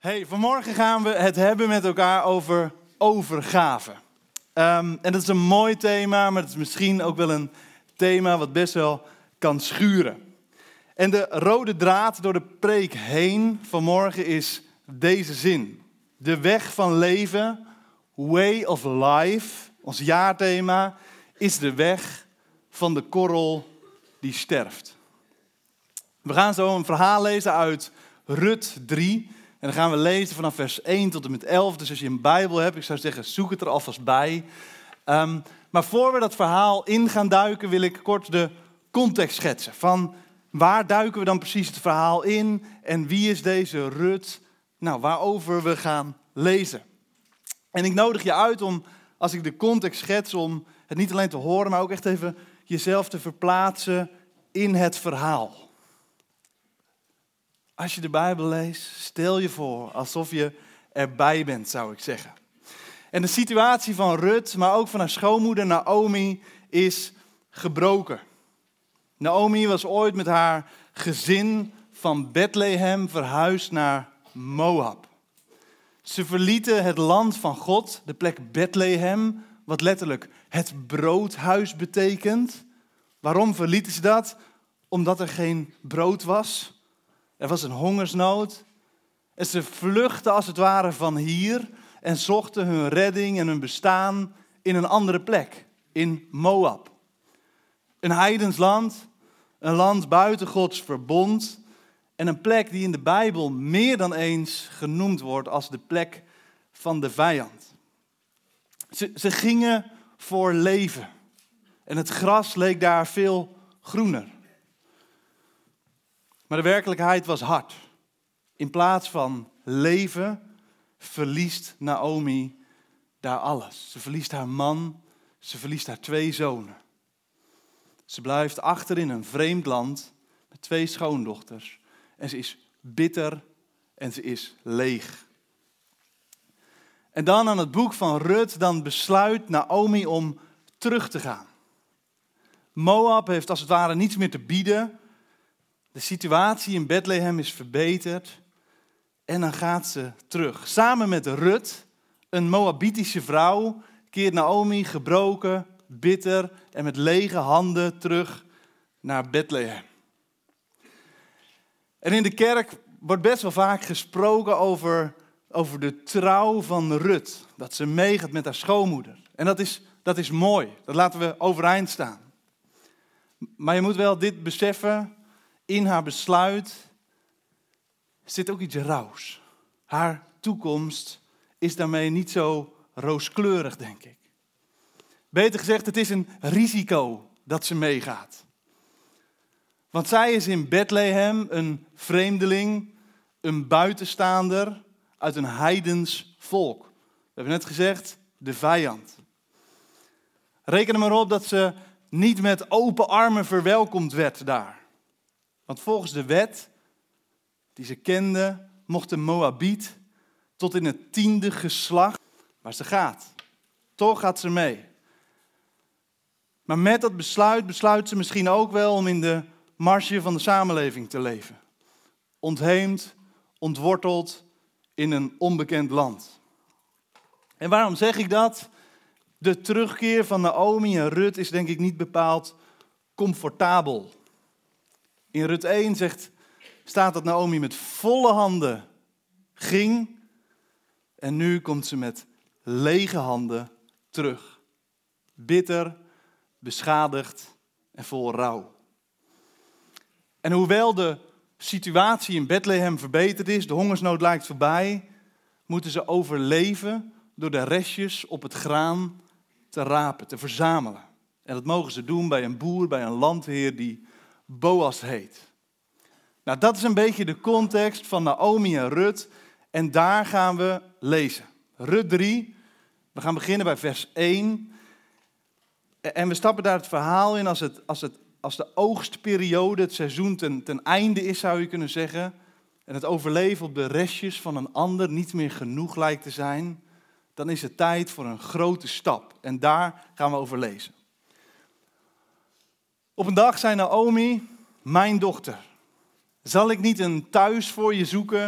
Hey, vanmorgen gaan we het hebben met elkaar over overgave. En dat is een mooi thema, maar het is misschien ook wel een thema wat best wel kan schuren. En de rode draad door de preek heen vanmorgen is deze zin. De weg van leven, way of life, ons jaarthema, is de weg van de korrel die sterft. We gaan zo een verhaal lezen uit Rut 3. En dan gaan we lezen vanaf vers 1 tot en met 11. Dus als je een Bijbel hebt, ik zou zeggen, zoek het er alvast bij. Maar voor we dat verhaal in gaan duiken, wil ik kort de context schetsen. Van waar duiken we dan precies het verhaal in? En wie is deze Rut? Nou, waarover we gaan lezen. En ik nodig je uit om, als ik de context schets, om het niet alleen te horen, maar ook echt even jezelf te verplaatsen in het verhaal. Als je de Bijbel leest, stel je voor alsof je erbij bent, zou ik zeggen. En de situatie van Rut, maar ook van haar schoonmoeder Naomi, is gebroken. Naomi was ooit met haar gezin van Bethlehem verhuisd naar Moab. Ze verlieten het land van God, de plek Bethlehem, wat letterlijk het broodhuis betekent. Waarom verlieten ze dat? Omdat er geen brood was. Er was een hongersnood en ze vluchtten als het ware van hier en zochten hun redding en hun bestaan in een andere plek, in Moab. Een heidens land, een land buiten Gods verbond en een plek die in de Bijbel meer dan eens genoemd wordt als de plek van de vijand. Ze gingen voor leven en het gras leek daar veel groener. Maar de werkelijkheid was hard. In plaats van leven verliest Naomi daar alles. Ze verliest haar man, ze verliest haar 2 zonen. Ze blijft achter in een vreemd land met 2 schoondochters. En ze is bitter en ze is leeg. En dan aan het boek van Rut, dan besluit Naomi om terug te gaan. Moab heeft als het ware niets meer te bieden. De situatie in Bethlehem is verbeterd en dan gaat ze terug. Samen met Rut, een Moabitische vrouw, keert Naomi gebroken, bitter en met lege handen terug naar Bethlehem. En in de kerk wordt best wel vaak gesproken over de trouw van Rut. Dat ze meegaat met haar schoonmoeder. En dat is mooi, dat laten we overeind staan. Maar je moet wel dit beseffen. In haar besluit zit ook iets rauws. Haar toekomst is daarmee niet zo rooskleurig, denk ik. Beter gezegd, het is een risico dat ze meegaat. Want zij is in Bethlehem een vreemdeling, een buitenstaander uit een heidens volk. We hebben net gezegd, de vijand. Reken er maar op dat ze niet met open armen verwelkomd werd daar. Want volgens de wet die ze kende, mocht een Moabiet tot in het 10e geslacht waar ze gaat. Toch gaat ze mee. Maar met dat besluit ze misschien ook wel om in de marge van de samenleving te leven. Ontheemd, ontworteld in een onbekend land. En waarom zeg ik dat? De terugkeer van Naomi en Rut is denk ik niet bepaald comfortabel. In Rut 1 staat dat Naomi met volle handen ging en nu komt ze met lege handen terug. Bitter, beschadigd en vol rouw. En hoewel de situatie in Bethlehem verbeterd is, de hongersnood lijkt voorbij, moeten ze overleven door de restjes op het graan te rapen, te verzamelen. En dat mogen ze doen bij een boer, bij een landheer die Boas heet. Nou, dat is een beetje de context van Naomi en Rut. En daar gaan we lezen. Rut 3, we gaan beginnen bij vers 1. En we stappen daar het verhaal in als de oogstperiode, het seizoen ten einde is, zou je kunnen zeggen. En het overleven op de restjes van een ander niet meer genoeg lijkt te zijn. Dan is het tijd voor een grote stap. En daar gaan we over lezen. Op een dag zei Naomi, mijn dochter, zal ik niet een thuis voor je zoeken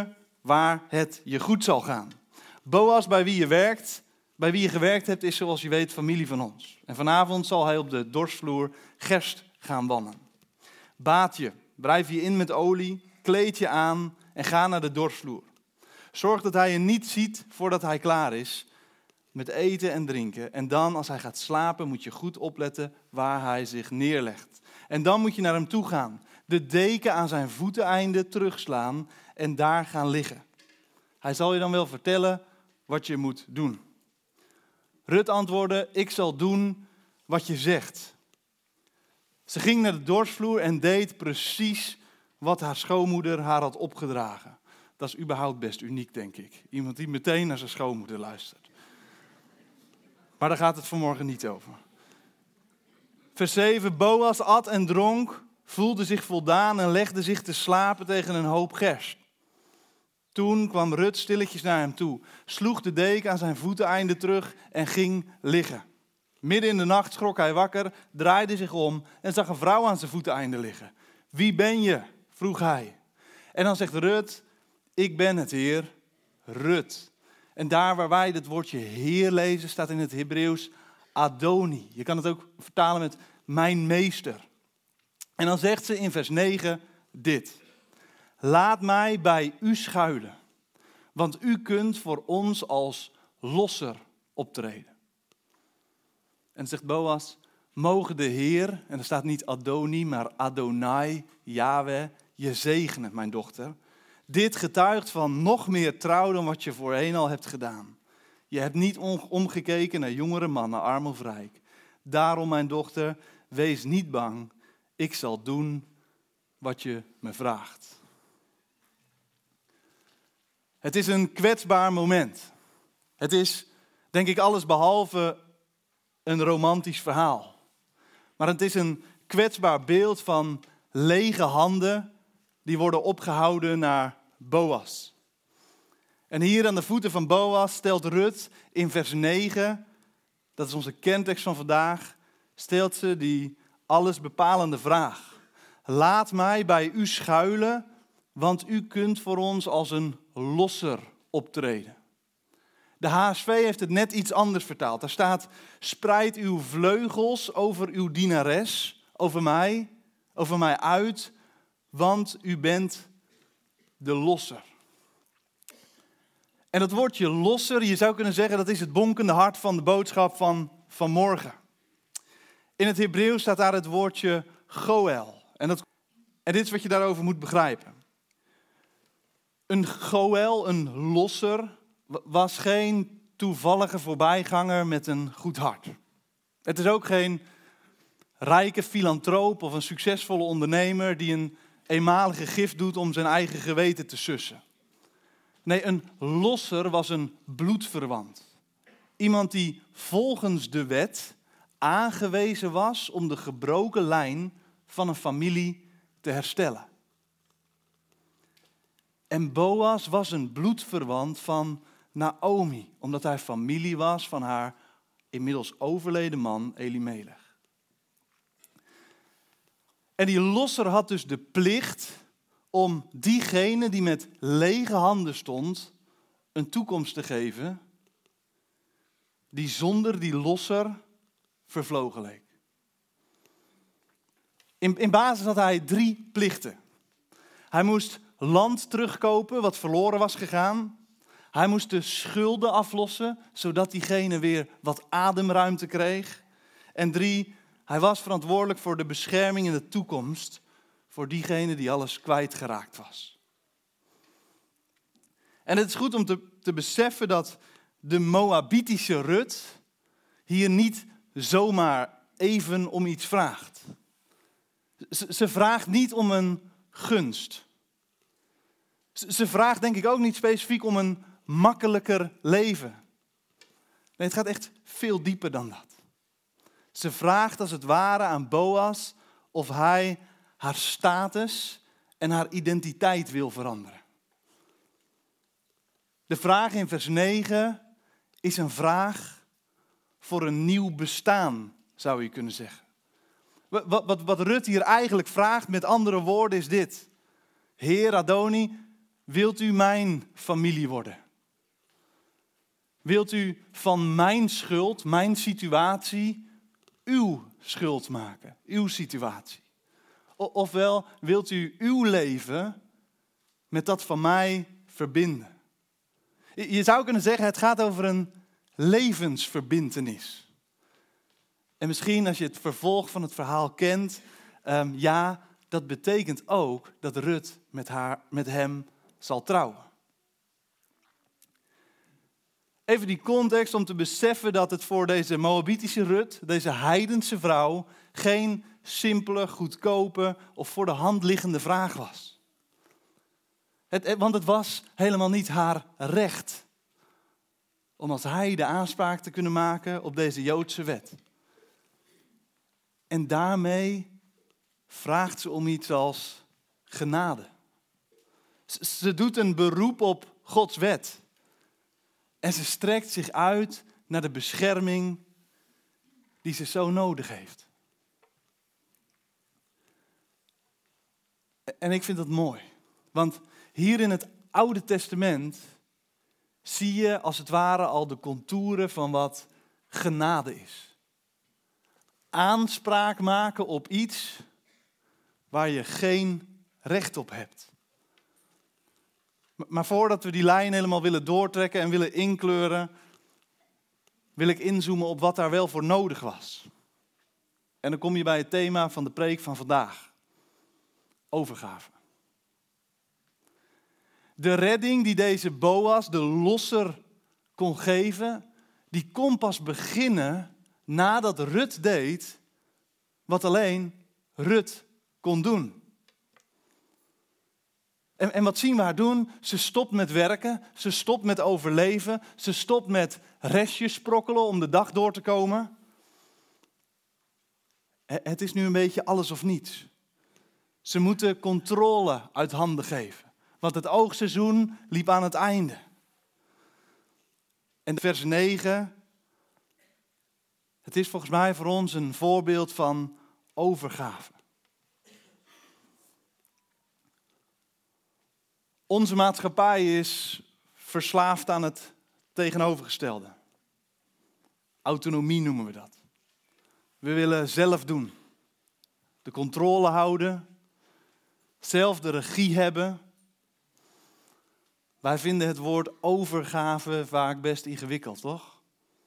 waar het je goed zal gaan. Boas, bij wie je gewerkt hebt, is zoals je weet familie van ons. En vanavond zal hij op de dorsvloer gerst gaan wannen. Baad je, wrijf je in met olie, kleed je aan en ga naar de dorsvloer. Zorg dat hij je niet ziet voordat hij klaar is met eten en drinken. En dan, als hij gaat slapen, moet je goed opletten waar hij zich neerlegt. En dan moet je naar hem toe gaan, de deken aan zijn voeteneinde terugslaan en daar gaan liggen. Hij zal je dan wel vertellen wat je moet doen. Rut antwoordde, ik zal doen wat je zegt. Ze ging naar de dorsvloer en deed precies wat haar schoonmoeder haar had opgedragen. Dat is überhaupt best uniek, denk ik. Iemand die meteen naar zijn schoonmoeder luistert. Maar daar gaat het vanmorgen niet over. Vers 7, Boas at en dronk, voelde zich voldaan en legde zich te slapen tegen een hoop gerst. Toen kwam Rut stilletjes naar hem toe, sloeg de deken aan zijn voeteneinde terug en ging liggen. Midden in de nacht schrok hij wakker, draaide zich om en zag een vrouw aan zijn voeteneinde liggen. Wie ben je? Vroeg hij. En dan zegt Rut, ik ben het, Heer, Rut. En daar waar wij het woordje Heer lezen, staat in het Hebreeuws Adoni. Je kan het ook vertalen met mijn meester. En dan zegt ze in vers 9 dit. Laat mij bij u schuilen, want u kunt voor ons als losser optreden. En zegt Boas, mogen de Heer, en er staat niet Adoni, maar Adonai, Yahweh, je zegenen, mijn dochter. Dit getuigt van nog meer trouw dan wat je voorheen al hebt gedaan. Je hebt niet omgekeken naar jongere mannen, arm of rijk. Daarom, mijn dochter, wees niet bang. Ik zal doen wat je me vraagt. Het is een kwetsbaar moment. Het is, denk ik, alles behalve een romantisch verhaal. Maar het is een kwetsbaar beeld van lege handen die worden opgehouden naar Boas. En hier aan de voeten van Boas stelt Rut in vers 9, dat is onze kerntekst van vandaag, stelt ze die alles bepalende vraag. Laat mij bij u schuilen, want u kunt voor ons als een losser optreden. De HSV heeft het net iets anders vertaald. Daar staat, spreid uw vleugels over uw dienares, over mij uit, want u bent de losser. En dat woordje losser, je zou kunnen zeggen, dat is het bonkende hart van de boodschap van morgen. In het Hebreeuws staat daar het woordje goel. En dit is wat je daarover moet begrijpen. Een goel, een losser, was geen toevallige voorbijganger met een goed hart. Het is ook geen rijke filantroop of een succesvolle ondernemer die een eenmalige gift doet om zijn eigen geweten te sussen. Nee, een losser was een bloedverwant. Iemand die volgens de wet aangewezen was om de gebroken lijn van een familie te herstellen. En Boas was een bloedverwant van Naomi, omdat hij familie was van haar inmiddels overleden man Elimelech. En die losser had dus de plicht om diegene die met lege handen stond een toekomst te geven die zonder die losser vervlogen leek. In basis had hij 3 plichten. Hij moest land terugkopen wat verloren was gegaan. Hij moest de schulden aflossen, zodat diegene weer wat ademruimte kreeg. En 3, hij was verantwoordelijk voor de bescherming in de toekomst voor diegene die alles kwijtgeraakt was. En het is goed om te beseffen dat de Moabitische Rut hier niet zomaar even om iets vraagt. Ze vraagt niet om een gunst. Ze vraagt denk ik ook niet specifiek om een makkelijker leven. Nee, het gaat echt veel dieper dan dat. Ze vraagt als het ware aan Boas of hij haar status en haar identiteit wil veranderen. De vraag in vers 9 is een vraag voor een nieuw bestaan, zou je kunnen zeggen. Wat Rut hier eigenlijk vraagt, met andere woorden, is dit. Heer Adoni, wilt u mijn familie worden? Wilt u van mijn schuld, mijn situatie, uw schuld maken, uw situatie? Ofwel, wilt u uw leven met dat van mij verbinden? Je zou kunnen zeggen, het gaat over een levensverbintenis. En misschien als je het vervolg van het verhaal kent, dat betekent ook dat Rut met hem zal trouwen. Even die context om te beseffen dat het voor deze Moabitische Rut, deze heidense vrouw, geen simpele, goedkope of voor de hand liggende vraag was. Want het was helemaal niet haar recht om als heide aanspraak te kunnen maken op deze Joodse wet. En daarmee vraagt ze om iets als genade. Ze doet een beroep op Gods wet. En ze strekt zich uit naar de bescherming die ze zo nodig heeft. En ik vind dat mooi. Want hier in het Oude Testament zie je als het ware al de contouren van wat genade is. Aanspraak maken op iets waar je geen recht op hebt. Maar voordat we die lijn helemaal willen doortrekken en willen inkleuren, wil ik inzoomen op wat daar wel voor nodig was. En dan kom je bij het thema van de preek van vandaag. Overgave. De redding die deze Boas, de losser, kon geven, die kon pas beginnen nadat Rut deed wat alleen Rut kon doen. En wat zien we haar doen? Ze stopt met werken, ze stopt met overleven, ze stopt met restjes sprokkelen om de dag door te komen. Het is nu een beetje alles of niets. Ze moeten controle uit handen geven, want het oogseizoen liep aan het einde. En vers 9, het is volgens mij voor ons een voorbeeld van overgave. Onze maatschappij is verslaafd aan het tegenovergestelde. Autonomie noemen we dat. We willen zelf doen. De controle houden. Zelf de regie hebben. Wij vinden het woord overgave vaak best ingewikkeld, toch?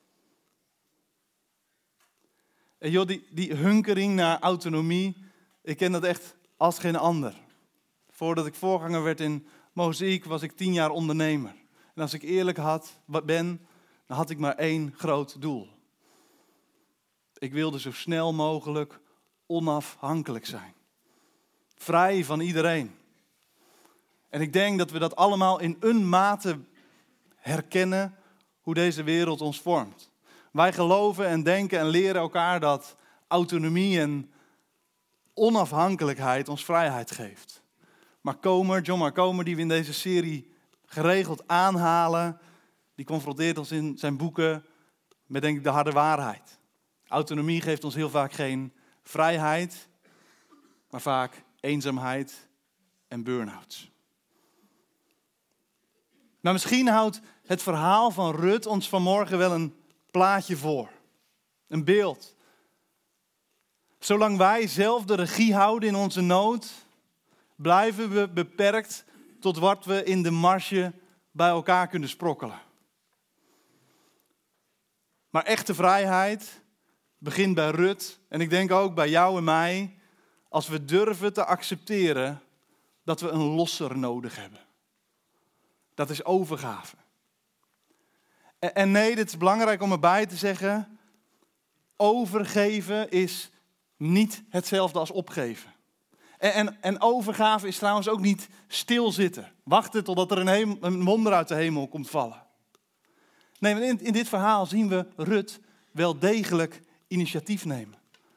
En joh, die hunkering naar autonomie, ik ken dat echt als geen ander. Voordat ik voorganger werd in Mozaïek was ik 10 jaar ondernemer. En als ik eerlijk ben, dan had ik maar één groot doel. Ik wilde zo snel mogelijk onafhankelijk zijn. Vrij van iedereen. En ik denk dat we dat allemaal in een mate herkennen hoe deze wereld ons vormt. Wij geloven en denken en leren elkaar dat autonomie en onafhankelijkheid ons vrijheid geeft. John Marcomer, die we in deze serie geregeld aanhalen, die confronteert ons in zijn boeken met, denk ik, de harde waarheid. Autonomie geeft ons heel vaak geen vrijheid, maar vaak eenzaamheid en burn-outs. Maar misschien houdt het verhaal van Rut ons vanmorgen wel een plaatje voor. Een beeld. Zolang wij zelf de regie houden in onze nood, blijven we beperkt tot wat we in de marge bij elkaar kunnen sprokkelen. Maar echte vrijheid begint bij Rut en ik denk ook bij jou en mij, als we durven te accepteren dat we een losser nodig hebben. Dat is overgave. En nee, dit is belangrijk om erbij te zeggen, overgeven is niet hetzelfde als opgeven. En overgave is trouwens ook niet stilzitten. Wachten totdat er een wonder uit de hemel komt vallen. Nee, maar in dit verhaal zien we Rut wel degelijk initiatief nemen.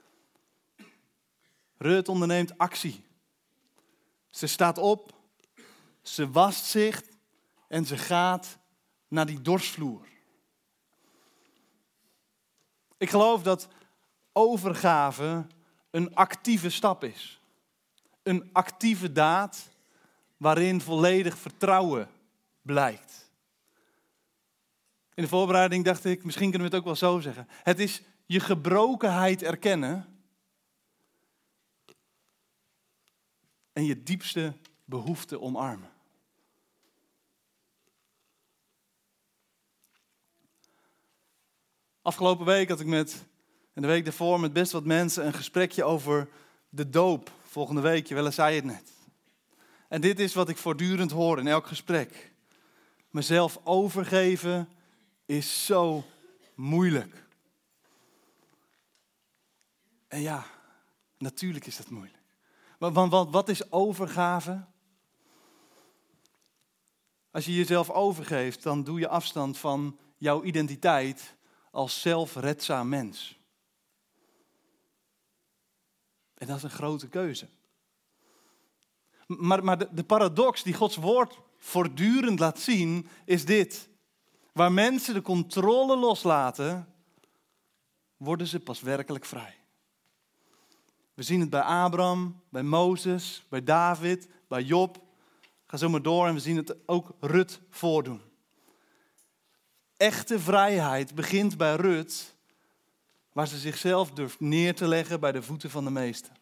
Rut onderneemt actie. Ze staat op, ze wast zich en ze gaat naar die dorsvloer. Ik geloof dat overgave een actieve stap is. Een actieve daad waarin volledig vertrouwen blijkt. In de voorbereiding dacht ik, misschien kunnen we het ook wel zo zeggen. Het is je gebrokenheid erkennen en je diepste behoefte omarmen. Afgelopen week had ik en de week daarvoor met best wat mensen een gesprekje over de doop. Volgende week, Jelle zei het net. En dit is wat ik voortdurend hoor in elk gesprek. Mezelf overgeven is zo moeilijk. En ja, natuurlijk is dat moeilijk. Want wat is overgave? Als je jezelf overgeeft, dan doe je afstand van jouw identiteit als zelfredzaam mens. En dat is een grote keuze. Maar de paradox die Gods woord voortdurend laat zien, is dit. Waar mensen de controle loslaten, worden ze pas werkelijk vrij. We zien het bij Abraham, bij Mozes, bij David, bij Job. Ga zo maar door en we zien het ook Rut voordoen. Echte vrijheid begint bij Rut, waar ze zichzelf durft neer te leggen bij de voeten van de meester.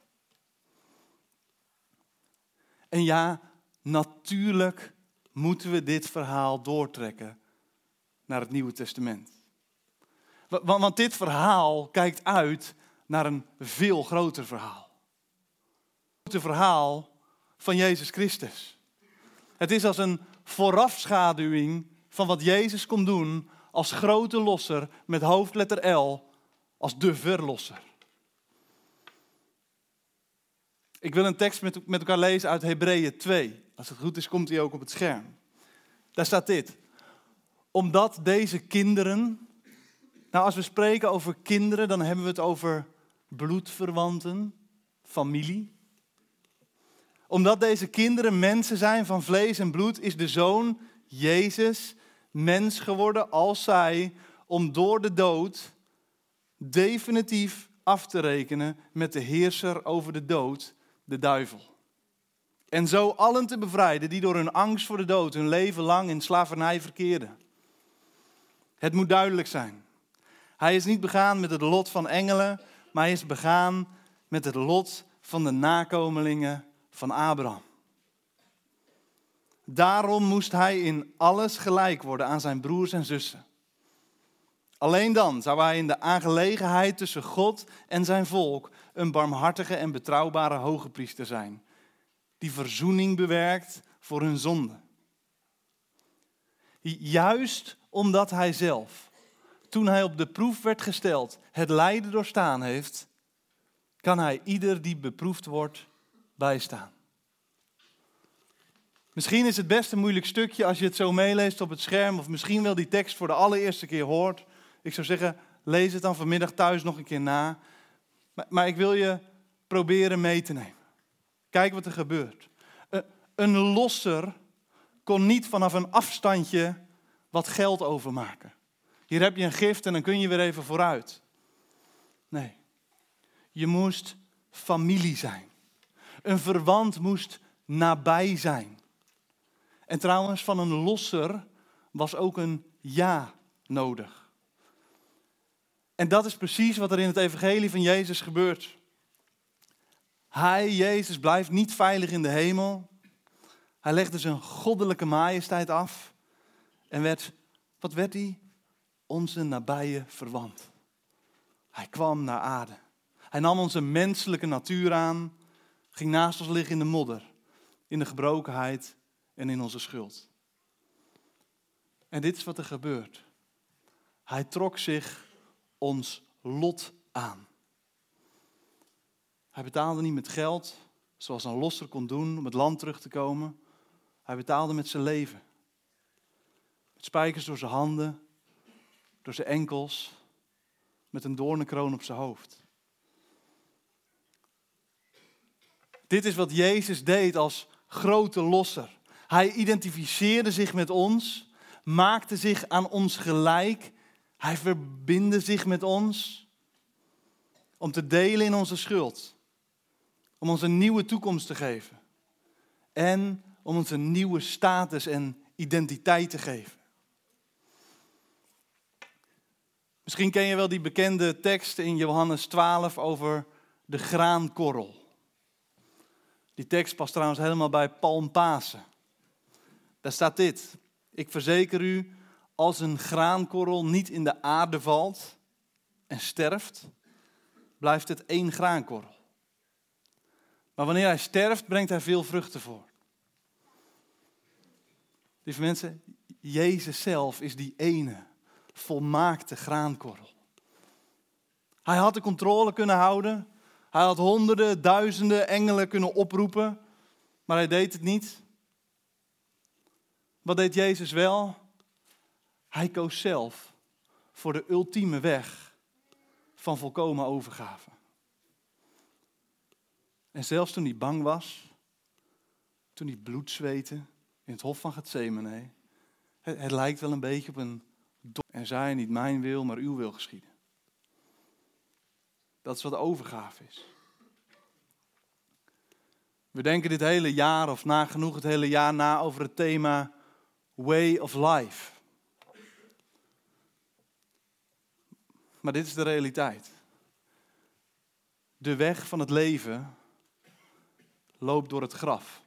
En ja, natuurlijk moeten we dit verhaal doortrekken naar het Nieuwe Testament. Want dit verhaal kijkt uit naar een veel groter verhaal. Het verhaal van Jezus Christus. Het is als een voorafschaduwing van wat Jezus kon doen als grote losser met hoofdletter L, als de verlosser. Ik wil een tekst met elkaar lezen uit Hebreeën 2. Als het goed is, komt die ook op het scherm. Daar staat dit. Omdat deze kinderen... Nou, als we spreken over kinderen, dan hebben we het over bloedverwanten, familie. Omdat deze kinderen mensen zijn van vlees en bloed, is de Zoon, Jezus, mens geworden als zij, om door de dood definitief af te rekenen met de heerser over de dood, de duivel. En zo allen te bevrijden die door hun angst voor de dood hun leven lang in slavernij verkeerden. Het moet duidelijk zijn. Hij is niet begaan met het lot van engelen, maar hij is begaan met het lot van de nakomelingen van Abraham. Daarom moest hij in alles gelijk worden aan zijn broers en zussen. Alleen dan zou hij in de aangelegenheid tussen God en zijn volk een barmhartige en betrouwbare hogepriester zijn, die verzoening bewerkt voor hun zonde. Juist omdat hij zelf, toen hij op de proef werd gesteld, het lijden doorstaan heeft, kan hij ieder die beproefd wordt bijstaan. Misschien is het best een moeilijk stukje als je het zo meeleest op het scherm, of misschien wel die tekst voor de allereerste keer hoort. Ik zou zeggen, lees het dan vanmiddag thuis nog een keer na. Maar ik wil je proberen mee te nemen. Kijk wat er gebeurt. Een losser kon niet vanaf een afstandje wat geld overmaken. Hier heb je een gift en dan kun je weer even vooruit. Nee, je moest familie zijn. Een verwant moest nabij zijn. En trouwens, van een losser was ook een ja nodig. En dat is precies wat er in het evangelie van Jezus gebeurt. Hij, Jezus, blijft niet veilig in de hemel. Hij legde zijn goddelijke majesteit af. En wat werd hij? Onze nabije verwant. Hij kwam naar aarde. Hij nam onze menselijke natuur aan. Ging naast ons liggen in de modder. In de gebrokenheid en in onze schuld. En dit is wat er gebeurt. Hij trok zich ons lot aan. Hij betaalde niet met geld, zoals een losser kon doen om het land terug te komen. Hij betaalde met zijn leven. Met spijkers door zijn handen, door zijn enkels, met een doornenkroon op zijn hoofd. Dit is wat Jezus deed als grote losser. Hij identificeerde zich met ons, maakte zich aan ons gelijk. Hij verbindde zich met ons om te delen in onze schuld. Om ons een nieuwe toekomst te geven. En om ons een nieuwe status en identiteit te geven. Misschien ken je wel die bekende tekst in Johannes 12 over de graankorrel. Die tekst past trouwens helemaal bij Palmpasen. Daar staat dit: ik verzeker u, als een graankorrel niet in de aarde valt en sterft, blijft het één graankorrel. Maar wanneer hij sterft, brengt hij veel vruchten voort. Lieve mensen, Jezus zelf is die ene volmaakte graankorrel. Hij had de controle kunnen houden. Hij had honderden, duizenden engelen kunnen oproepen. Maar hij deed het niet. Wat deed Jezus wel? Hij koos zelf voor de ultieme weg van volkomen overgave. En zelfs toen hij bang was, toen hij bloed zweette in het hof van Getsemane, het lijkt wel een beetje op een en zei: niet mijn wil, maar uw wil geschieden. Dat is wat overgave is. We denken dit hele jaar, of nagenoeg het hele jaar na, over het thema Way of Life. Maar dit is de realiteit. De weg van het leven loopt door het graf.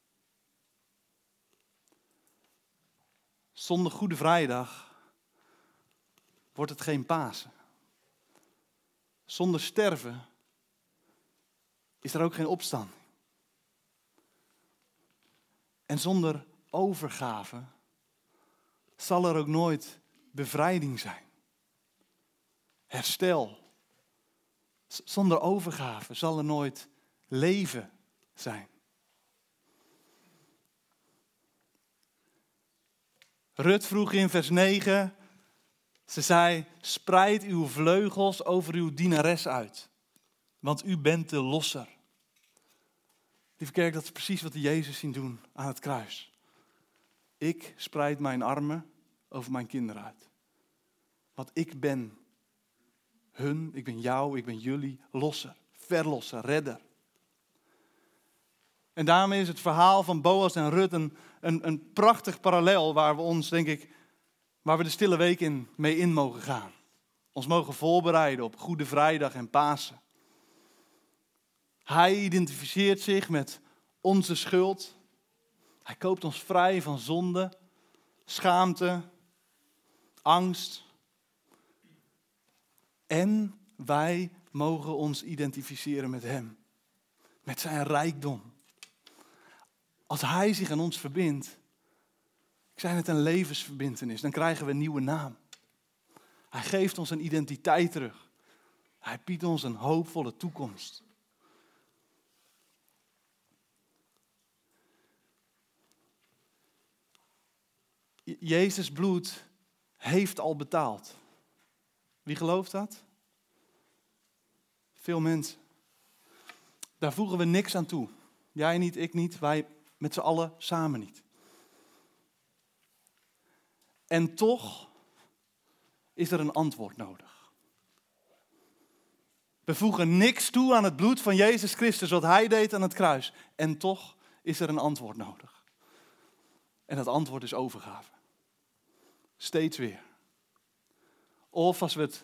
Zonder Goede Vrijdag wordt het geen Pasen. Zonder sterven is er ook geen opstanding. En zonder overgave zal er ook nooit bevrijding zijn. Herstel. Zonder overgave zal er nooit leven zijn. Rut vroeg in vers 9, ze zei: spreid uw vleugels over uw dienares uit, want u bent de losser. Lieve kerk, dat is precies wat we Jezus zien doen aan het kruis. Ik spreid mijn armen over mijn kinderen uit. Want ik ben hun, ik ben jou, ik ben jullie losser, verlosser, redder. En daarmee is het verhaal van Boas en Rut een prachtig parallel waar we ons, denk ik, waar we de stille week mee in mogen gaan. Ons mogen voorbereiden op Goede Vrijdag en Pasen. Hij identificeert zich met onze schuld. Hij koopt ons vrij van zonde, schaamte, angst. En wij mogen ons identificeren met hem. Met zijn rijkdom. Als hij zich aan ons verbindt, ik zei het, een levensverbintenis, dan krijgen we een nieuwe naam. Hij geeft ons een identiteit terug. Hij biedt ons een hoopvolle toekomst. Jezus' bloed heeft al betaald. Wie gelooft dat? Veel mensen. Daar voegen we niks aan toe. Jij niet, ik niet, wij met z'n allen samen niet. En toch is er een antwoord nodig. We voegen niks toe aan het bloed van Jezus Christus, wat hij deed aan het kruis. En toch is er een antwoord nodig. En dat antwoord is overgave. Steeds weer. Of als we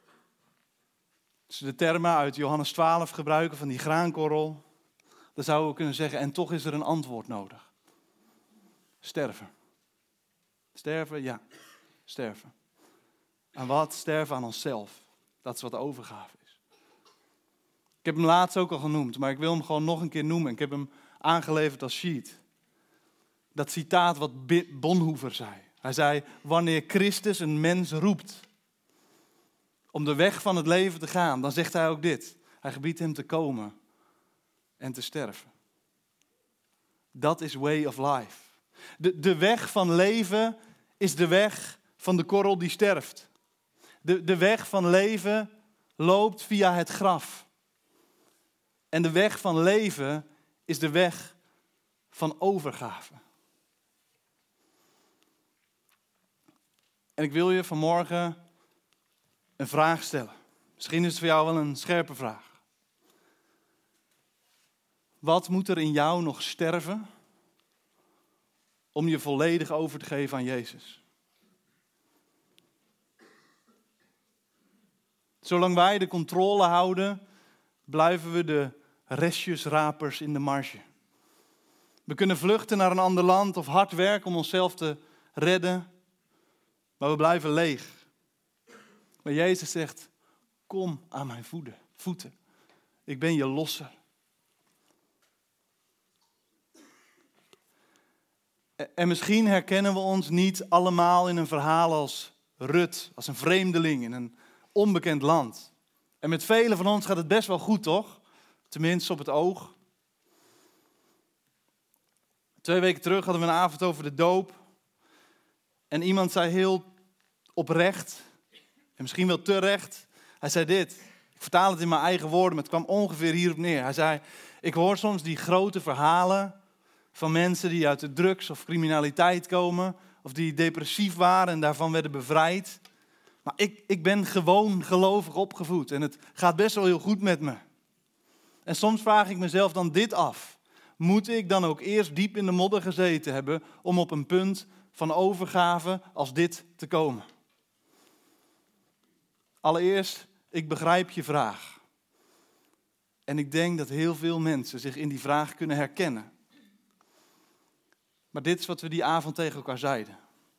de termen uit Johannes 12 gebruiken van die graankorrel, dan zouden we kunnen zeggen: en toch is er een antwoord nodig. Sterven. Sterven, ja. Sterven. Aan wat? Sterven aan onszelf. Dat is wat overgave is. Ik heb hem laatst ook al genoemd, maar ik wil hem gewoon nog een keer noemen. Ik heb hem aangeleverd als sheet. Dat citaat wat Bonhoeffer zei. Hij zei: wanneer Christus een mens roept om de weg van het leven te gaan, dan zegt hij ook dit. Hij gebiedt hem te komen en te sterven. Dat is way of life. De weg van leven is de weg van de korrel die sterft. De weg van leven loopt via het graf. En de weg van leven is de weg van overgave. En ik wil je vanmorgen een vraag stellen. Misschien is het voor jou wel een scherpe vraag. Wat moet er in jou nog sterven om je volledig over te geven aan Jezus. Zolang wij de controle houden, blijven we de restjesrapers in de marge. We kunnen vluchten naar een ander land of hard werken om onszelf te redden, maar we blijven leeg. Maar Jezus zegt, kom aan mijn voeten. Ik ben je losser. En misschien herkennen we ons niet allemaal in een verhaal als Rut, als een vreemdeling in een onbekend land. En met velen van ons gaat het best wel goed, toch? Tenminste op het oog. 2 weken terug hadden we een avond over de doop. En iemand zei heel oprecht, en misschien wel terecht, hij zei dit. Ik vertaal het in mijn eigen woorden, maar het kwam ongeveer hierop neer. Hij zei, ik hoor soms die grote verhalen van mensen die uit de drugs of criminaliteit komen, of die depressief waren en daarvan werden bevrijd. Maar ik ben gewoon gelovig opgevoed en het gaat best wel heel goed met me. En soms vraag ik mezelf dan dit af. Moet ik dan ook eerst diep in de modder gezeten hebben om op een punt van overgave als dit te komen? Allereerst, ik begrijp je vraag. En ik denk dat heel veel mensen zich in die vraag kunnen herkennen. Maar dit is wat we die avond tegen elkaar zeiden.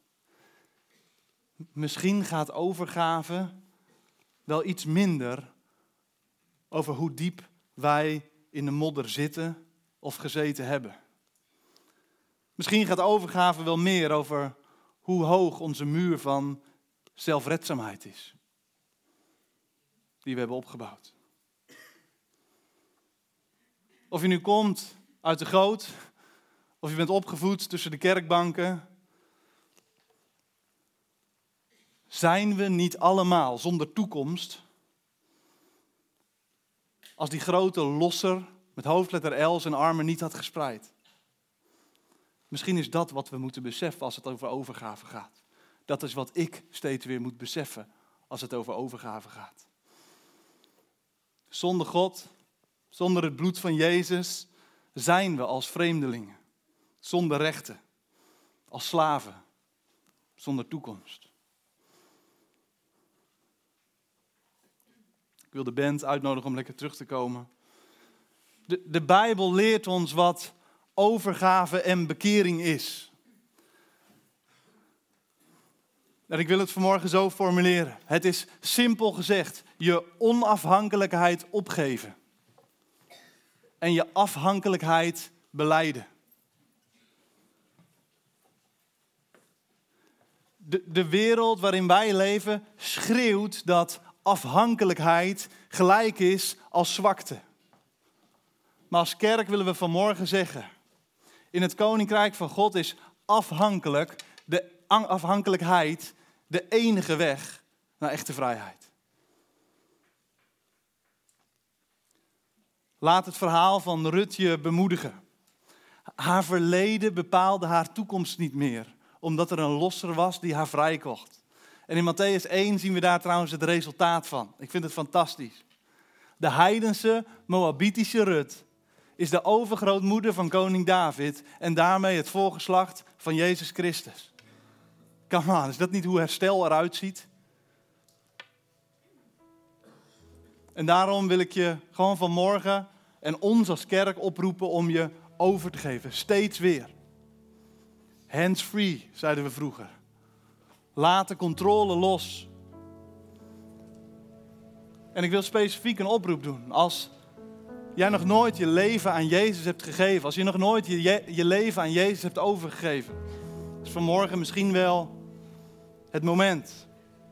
Misschien gaat overgave wel iets minder over hoe diep wij in de modder zitten of gezeten hebben. Misschien gaat overgave wel meer over hoe hoog onze muur van zelfredzaamheid is. Die we hebben opgebouwd. Of je nu komt uit de goot, of je bent opgevoed tussen de kerkbanken. Zijn we niet allemaal zonder toekomst als die grote losser met hoofdletter L zijn armen niet had gespreid? Misschien is dat wat we moeten beseffen als het over overgave gaat. Dat is wat ik steeds weer moet beseffen als het over overgave gaat. Zonder God, zonder het bloed van Jezus, zijn we als vreemdelingen. Zonder rechten, als slaven, zonder toekomst. Ik wil de band uitnodigen om lekker terug te komen. De Bijbel leert ons wat overgave en bekering is. En ik wil het vanmorgen zo formuleren. Het is simpel gezegd je onafhankelijkheid opgeven. En je afhankelijkheid belijden. De wereld waarin wij leven schreeuwt dat afhankelijkheid gelijk is als zwakte. Maar als kerk willen we vanmorgen zeggen, in het koninkrijk van God is afhankelijkheid de enige weg naar echte vrijheid. Laat het verhaal van Rut je bemoedigen. Haar verleden bepaalde haar toekomst niet meer, omdat er een losser was die haar vrijkocht. En in Mattheüs 1 zien we daar trouwens het resultaat van. Ik vind het fantastisch. De heidense Moabitische Rut is de overgrootmoeder van koning David en daarmee het voorgeslacht van Jezus Christus. Come on, is dat niet hoe herstel eruit ziet? En daarom wil ik je gewoon vanmorgen en ons als kerk oproepen om je over te geven. Steeds weer. Hands free, zeiden we vroeger. Laat de controle los. En ik wil specifiek een oproep doen. Als jij nog nooit je leven aan Jezus hebt gegeven. Als je nog nooit je leven aan Jezus hebt overgegeven. Is vanmorgen misschien wel het moment.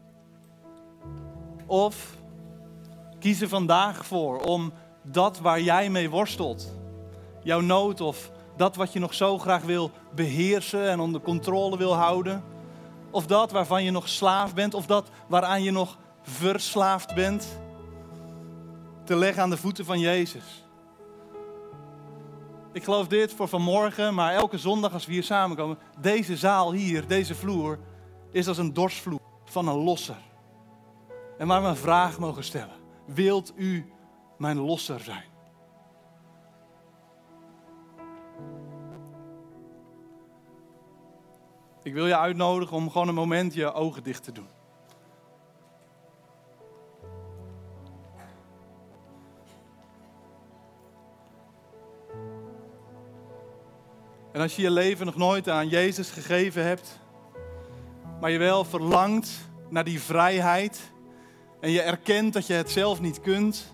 Of kies er vandaag voor om dat waar jij mee worstelt. Jouw nood of dat wat je nog zo graag wil beheersen en onder controle wil houden. Of dat waarvan je nog slaaf bent. Of dat waaraan je nog verslaafd bent. Te leggen aan de voeten van Jezus. Ik geloof dit voor vanmorgen, maar elke zondag als we hier samenkomen. Deze zaal hier, deze vloer, is als een dorsvloer van een losser. En waar we een vraag mogen stellen. Wilt u mijn losser zijn? Ik wil je uitnodigen om gewoon een moment je ogen dicht te doen. En als je je leven nog nooit aan Jezus gegeven hebt, maar je wel verlangt naar die vrijheid en je erkent dat je het zelf niet kunt,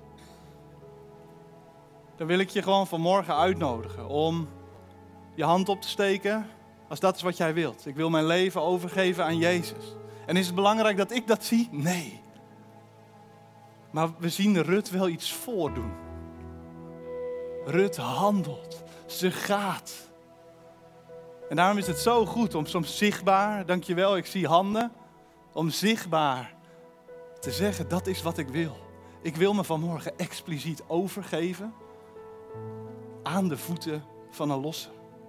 dan wil ik je gewoon vanmorgen uitnodigen om je hand op te steken als dat is wat jij wilt. Ik wil mijn leven overgeven aan Jezus. En is het belangrijk dat ik dat zie? Nee. Maar we zien Rut wel iets voordoen. Rut handelt. Ze gaat. En daarom is het zo goed om soms zichtbaar, dankjewel, ik zie handen, om zichtbaar te zeggen, dat is wat ik wil. Ik wil me vanmorgen expliciet overgeven aan de voeten van een losser.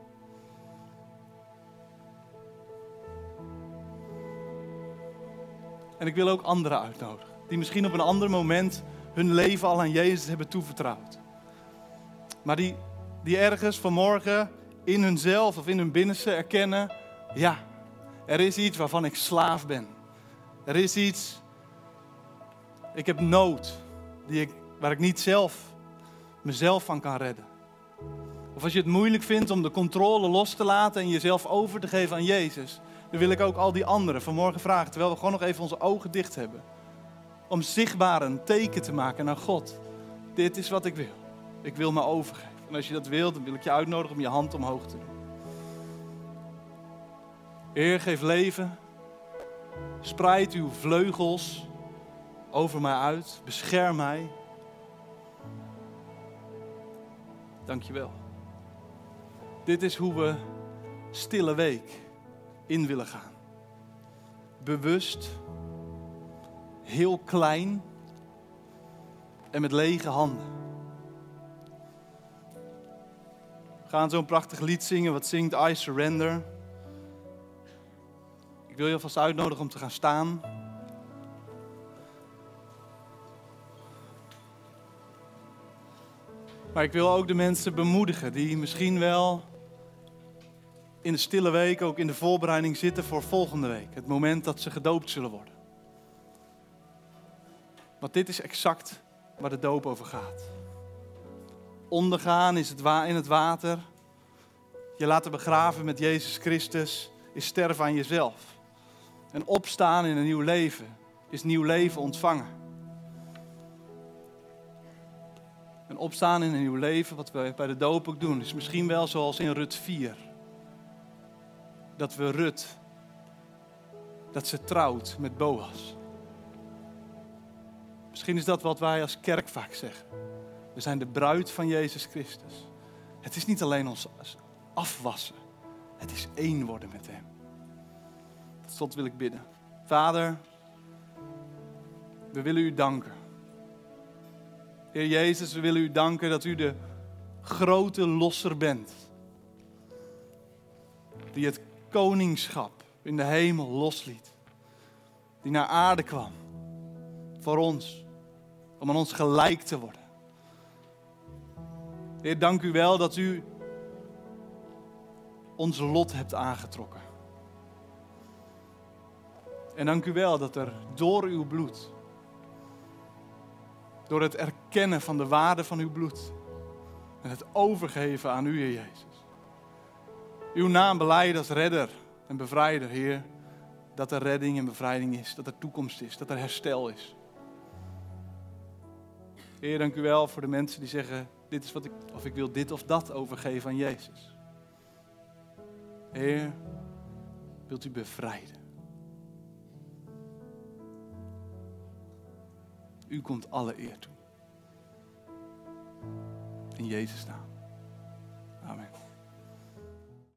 En ik wil ook anderen uitnodigen, die misschien op een ander moment hun leven al aan Jezus hebben toevertrouwd. Maar die ergens vanmorgen in hunzelf of in hun binnenste erkennen, ja, er is iets waarvan ik slaaf ben. Er is iets, ik heb nood waar ik niet mezelf van kan redden. Of als je het moeilijk vindt om de controle los te laten en jezelf over te geven aan Jezus, dan wil ik ook al die anderen vanmorgen vragen, terwijl we gewoon nog even onze ogen dicht hebben, om zichtbaar een teken te maken naar God. Dit is wat ik wil. Ik wil me overgeven. En als je dat wilt, dan wil ik je uitnodigen om je hand omhoog te doen. Heer, geef leven. Spreid uw vleugels over mij uit. Bescherm mij. Dank je wel. Dit is hoe we stille week in willen gaan. Bewust, heel klein en met lege handen. We gaan zo'n prachtig lied zingen wat zingt I Surrender. Ik wil je alvast uitnodigen om te gaan staan. Maar ik wil ook de mensen bemoedigen die misschien wel in de stille week, ook in de voorbereiding zitten voor volgende week. Het moment dat ze gedoopt zullen worden. Want dit is exact waar de doop over gaat. Ondergaan is in het water. Je laten begraven met Jezus Christus is sterven aan jezelf. En opstaan in een nieuw leven is nieuw leven ontvangen. En opstaan in een nieuw leven, wat we bij de doop ook doen, is misschien wel zoals in Rut 4. Dat we Rut, dat ze trouwt met Boas. Misschien is dat wat wij als kerk vaak zeggen. We zijn de bruid van Jezus Christus. Het is niet alleen ons afwassen. Het is één worden met hem. Tot slot wil ik bidden. Vader, we willen u danken. Heer Jezus, we willen u danken dat u de grote losser bent. Die het koningschap in de hemel losliet. Die naar aarde kwam. Voor ons. Om aan ons gelijk te worden. Heer, dank u wel dat u ons lot hebt aangetrokken. En dank u wel dat er door uw bloed, door het erkennen van de waarde van uw bloed en het overgeven aan u, Heer Jezus, uw naam belijden als redder en bevrijder, Heer, dat er redding en bevrijding is, dat er toekomst is, dat er herstel is. Heer, dank u wel voor de mensen die zeggen, dit is wat ik wil dit of dat overgeven aan Jezus. Heer, wilt u bevrijden. U komt alle eer toe. In Jezus' naam. Amen.